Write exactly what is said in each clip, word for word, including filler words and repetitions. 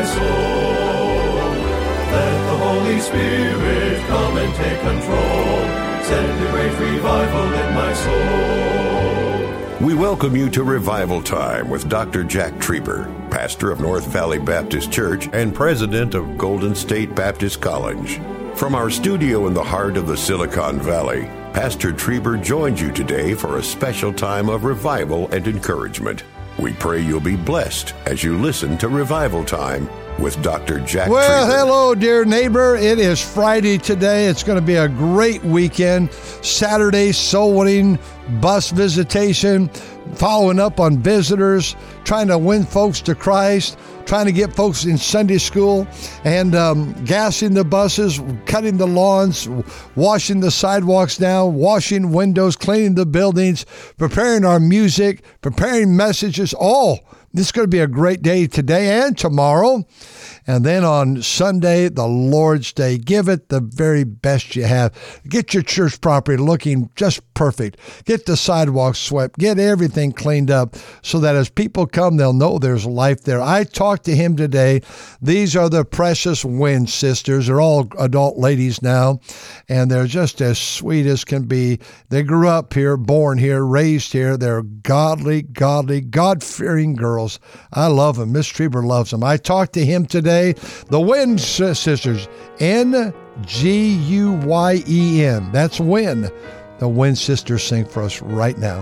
soul. Let the Holy Spirit come and take control. Send a great revival in my soul. We welcome you to Revival Time with Doctor Jack Trieber, pastor of North Valley Baptist Church and president of Golden State Baptist College. From our studio in the heart of the Silicon Valley, Pastor Trieber joins you today for a special time of revival and encouragement. We pray you'll be blessed as you listen to Revival Time with Doctor Jack Well, Trieber. hello, dear neighbor. It is Friday today. It's going to be a great weekend. Saturday, soul winning, bus visitation, following up on visitors, trying to win folks to Christ, trying to get folks in Sunday school, and um, gassing the buses, cutting the lawns, washing the sidewalks down, washing windows, cleaning the buildings, preparing our music, preparing messages. All this is going to be a great day today and tomorrow. And then on Sunday, the Lord's Day, give it the very best you have. Get your church property looking just perfect. Get the sidewalks swept. Get everything cleaned up so that as people come, they'll know there's life there. I talked to him today. These are the precious Wynn sisters. They're all adult ladies now, and they're just as sweet as can be. They grew up here, born here, raised here. They're godly, godly, God-fearing girls. I love them. Miss Trieber loves them. I talked to him today. The Wynn sisters, N G U Y E N. That's Wynn. The Wynn sisters sing for us right now.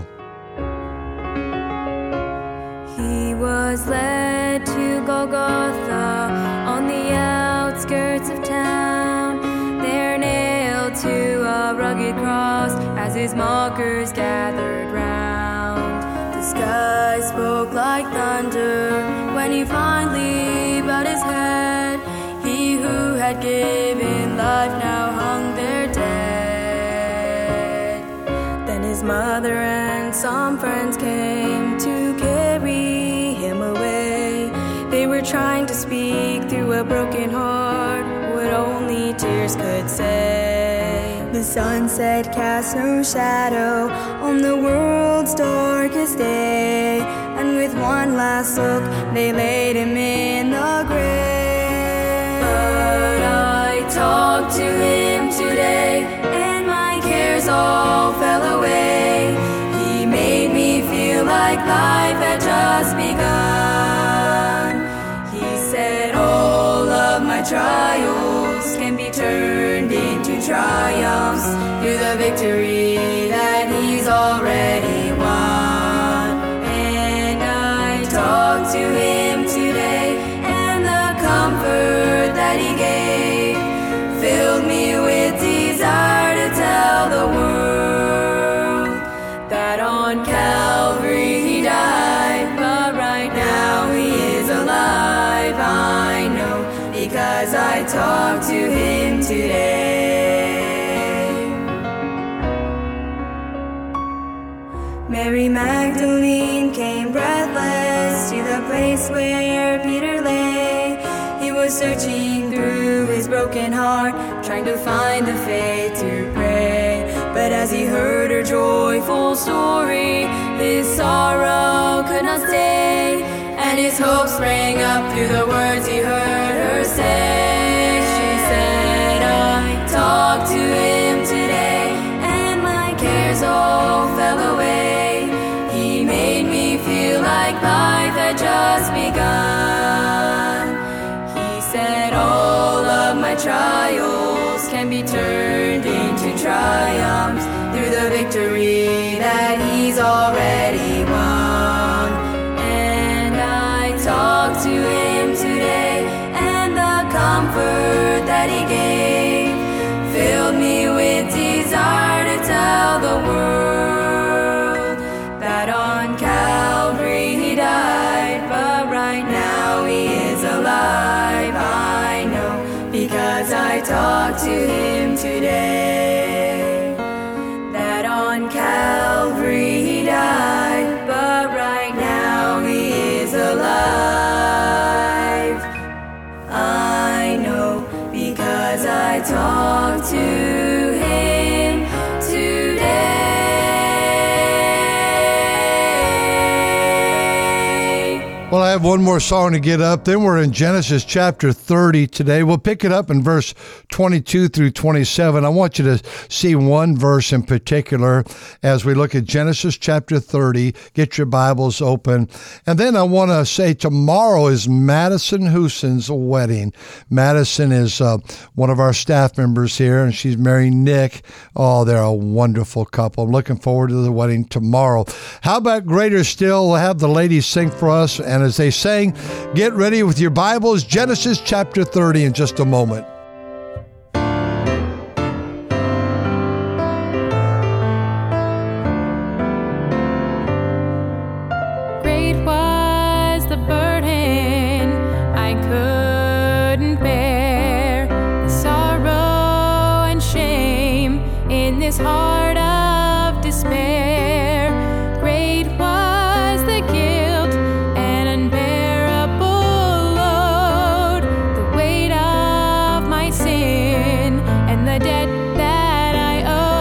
He was led to Golgotha on the outskirts of town, there nailed to a rugged cross as his mockers gathered round. The sky spoke like thunder when he finally bowed his head. He who had given life now hung there dead. Then his mother and some friends came to carry him away. They were trying to speak through a broken heart what only tears could say. The sunset cast no shadow on the world's darkest day, and with one last look they laid him in the grave. But I talked to him today, and my cares all fell away. He made me feel like life had just begun. He said all of my trials can be turned into triumphs through the victory that he's already won. And I talked to him today, and the comfort that he gave filled me with desire to tell the world that on Calvary he died, but right now he is alive. I know because I talked to him today. Mary Magdalene came breathless to the place where Peter lay. He was searching through his broken heart, trying to find the faith to pray. But as he heard her joyful story, his sorrow could not stay, and his hope sprang up through the words he heard her say. She said, I talked to him today, and my cares all fell away. He made me feel like life had just begun. He said all of my trials can be turned into triumphs through the victory that he's already won. And I talked to him today, and the comfort that he gave filled me with desire to tell the world that on Calvary he died, but right now he is alive. I know because I talked to him today, that on Calvary he died, but right now he is alive. I know because I talked to him today. Well, I have one more song to get up. Then we're in Genesis chapter thirty today. We'll pick it up in verse twenty-two through twenty-seven. I want you to see one verse in particular as we look at Genesis chapter thirty. Get your Bibles open. And then I want to say tomorrow is Madison Houston's wedding. Madison is uh, one of our staff members here, and she's marrying Nick. Oh, they're a wonderful couple. I'm looking forward to the wedding tomorrow. How about greater still? We'll have the ladies sing for us. And as they sang, get ready with your Bibles, Genesis chapter thirty in just a moment. Great was the burden I couldn't bear, the sorrow and shame in this heart of despair. Great was the guilt and unbearable load, the weight of my sin and the debt that I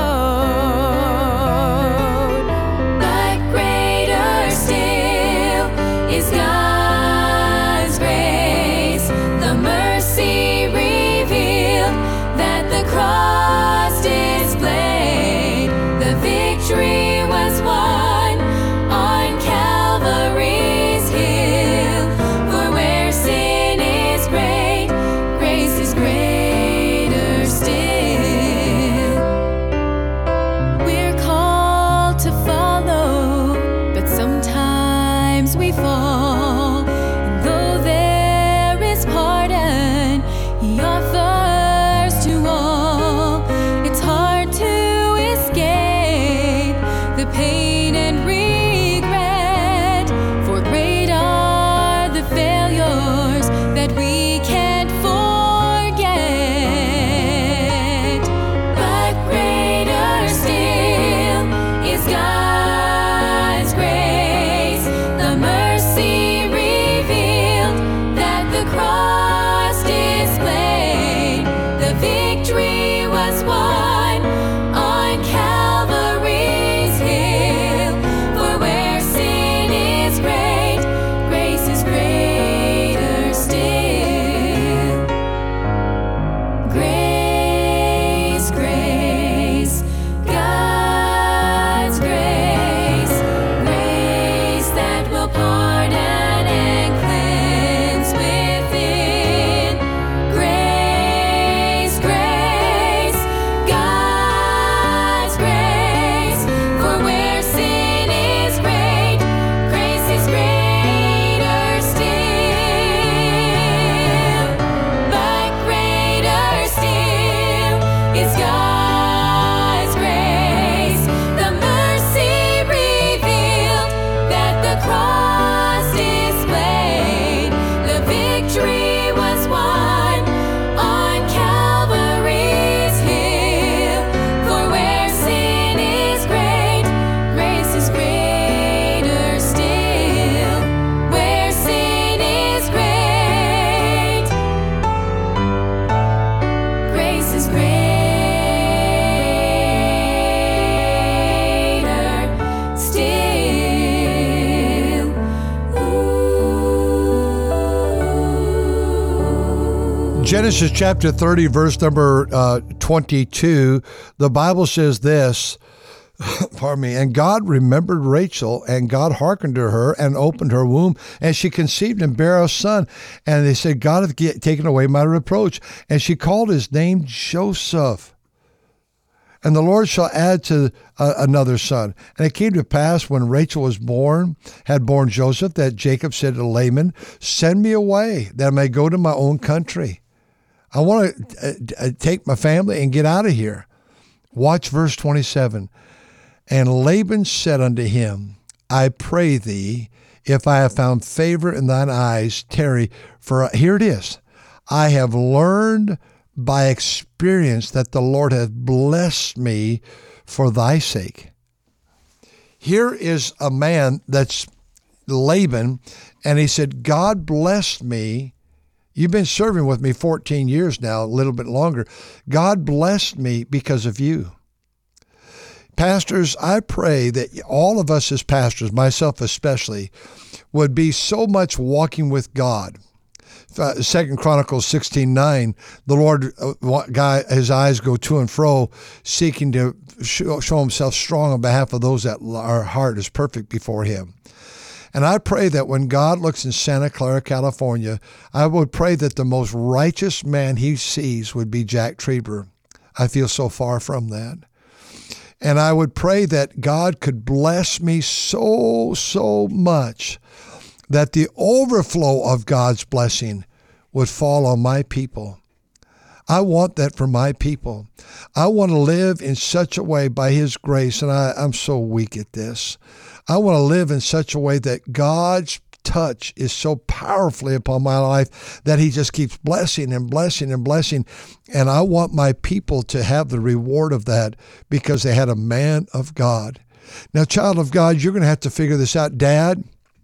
owed. But greater still is God's grace, the mercy revealed that the cross displayed. The victory was won on Calvary's hill. For where sin is great, grace is greater still. We're called to follow, but sometimes we fall. And though there is pardon, He offers to all. It's hard to escape the pain and regret, for great are the failures that we can't forget. But greater still is God's grace, the mercy revealed that the cross displayed. The victory was won on Calvary's hill. For where sin is great, grace is greater still. Grace, grace, God's grace, grace that will pardon and cleanse within. Grace, grace, God's grace, for where sin is great, grace is greater still. But greater still is God's grace, the mercy revealed that the cross displayed. The victory was won on Calvary's hill. For where sin is great, grace is greater still. Where sin is great, grace is greater still. Ooh. Genesis chapter thirty, verse number uh, twenty-two, the Bible says this, pardon me, and God remembered Rachel, and God hearkened to her and opened her womb, and she conceived and bare a son. And they said, God hath ge- taken away my reproach. And she called his name Joseph. And the Lord shall add to uh, another son. And it came to pass when Rachel was born, had born Joseph, that Jacob said to Laban, send me away that I may go to my own country. I want to uh, take my family and get out of here. Watch verse twenty-seven. And Laban said unto him, I pray thee, if I have found favor in thine eyes, tarry, for here it is. I have learned by experience that the Lord hath blessed me for thy sake. Here is a man that's Laban, and he said, God blessed me. You've been serving with me fourteen years now, a little bit longer. God blessed me because of you. Pastors, I pray that all of us as pastors, myself especially, would be so much walking with God. Uh, Second Chronicles sixteen nine, the Lord, uh, guy, his eyes go to and fro, seeking to show, show himself strong on behalf of those that our heart is perfect before him. And I pray that when God looks in Santa Clara, California, I would pray that the most righteous man he sees would be Jack Trieber. I feel so far from that. And I would pray that God could bless me so, so much that the overflow of God's blessing would fall on my people. I want that for my people. I want to live in such a way by his grace, and I, I'm so weak at this. I want to live in such a way that God's touch is so powerfully upon my life that he just keeps blessing and blessing and blessing. And I want my people to have the reward of that because they had a man of God. Now, child of God, you're going to have to figure this out. Dad,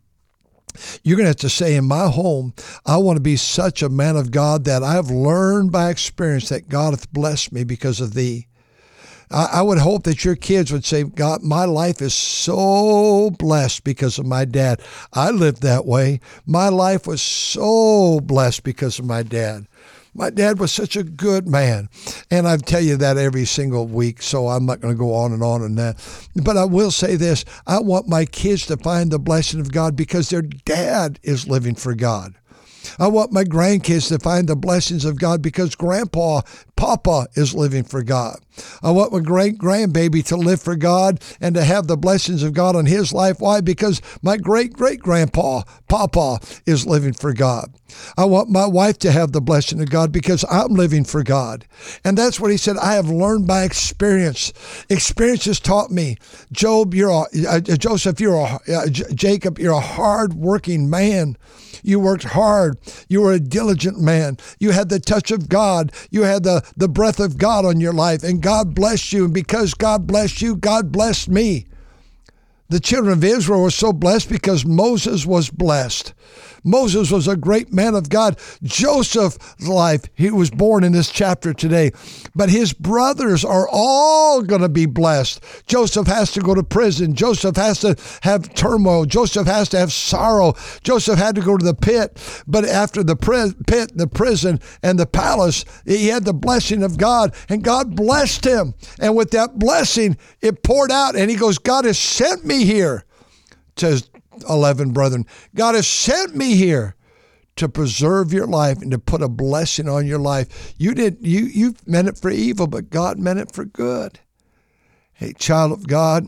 you're going to have to say, in my home, I want to be such a man of God that I've learned by experience that God hath blessed me because of thee. I, I would hope that your kids would say, God, my life is so blessed because of my dad. I lived that way. My life was so blessed because of my dad. My dad was such a good man. And I tell you that every single week, so I'm not going to go on and on on that. But I will say this. I want my kids to find the blessing of God because their dad is living for God. I want my grandkids to find the blessings of God because Grandpa, Papa is living for God. I want my great-grandbaby to live for God and to have the blessings of God on his life. Why? Because my great-great-grandpa, Papa, is living for God. I want my wife to have the blessing of God because I'm living for God. And that's what he said, I have learned by experience. Experience has taught me. Job, you're a, uh, Joseph, you're a, uh, J- Jacob, you're a hard-working man. You worked hard. You were a diligent man. You had the touch of God. You had the, the breath of God on your life, and God blessed you. And because God blessed you, God blessed me. The children of Israel were so blessed because Moses was blessed. Moses was a great man of God. Joseph's life, he was born in this chapter today, but his brothers are all going to be blessed. Joseph has to go to prison. Joseph has to have turmoil. Joseph has to have sorrow. Joseph had to go to the pit, but after the pit, the prison, and the palace, he had the blessing of God, and God blessed him. And with that blessing, it poured out, and he goes, God has sent me here to eleven brethren. God has sent me here to preserve your life and to put a blessing on your life. You did you you meant it for evil, but God meant it for good. Hey, child of God,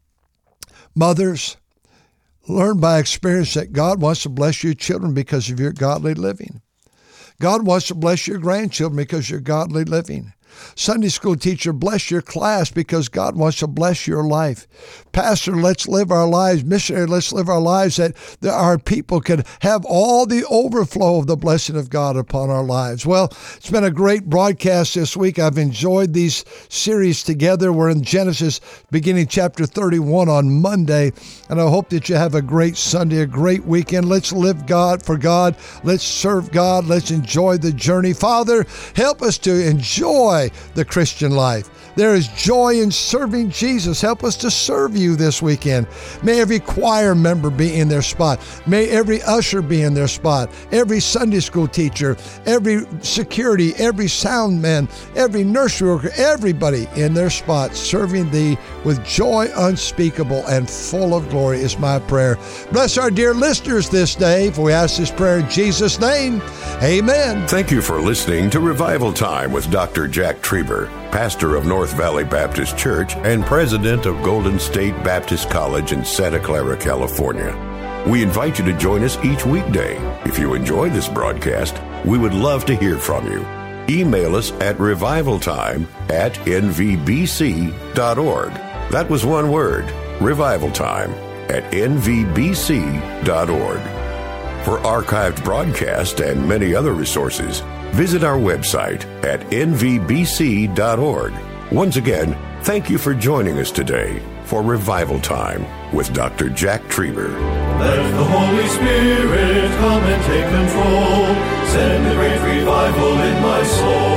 mothers, learn by experience that God wants to bless your children because of your godly living. God wants to bless your grandchildren because you're godly living. Sunday school teacher, bless your class because God wants to bless your life. Pastor, let's live our lives. Missionary, let's live our lives that, that our people can have all the overflow of the blessing of God upon our lives. Well, it's been a great broadcast this week. I've enjoyed these series together. We're in Genesis beginning chapter thirty-one on Monday, and I hope that you have a great Sunday, a great weekend. Let's live God for God. Let's serve God. Let's enjoy the journey. Father, help us to enjoy the Christian life. There is joy in serving Jesus. Help us to serve you this weekend. May every choir member be in their spot. May every usher be in their spot. Every Sunday school teacher, every security, every sound man, every nursery worker, everybody in their spot serving thee with joy unspeakable and full of glory is my prayer. Bless our dear listeners this day, for we ask this prayer in Jesus' name. Amen. Thank you for listening to Revival Time with Doctor Jack Trieber, pastor of North Valley Baptist Church and president of Golden State Baptist College in Santa Clara, California. We invite you to join us each weekday. If you enjoy this broadcast, we would love to hear from you. Email us at revivaltime at n v b c dot org. That was one word, revivaltime at n v b c dot org. For archived broadcasts and many other resources, visit our website at n v b c dot org. Once again, thank you for joining us today for Revival Time with Doctor Jack Trieber. Let the Holy Spirit come and take control. Send a great revival in my soul.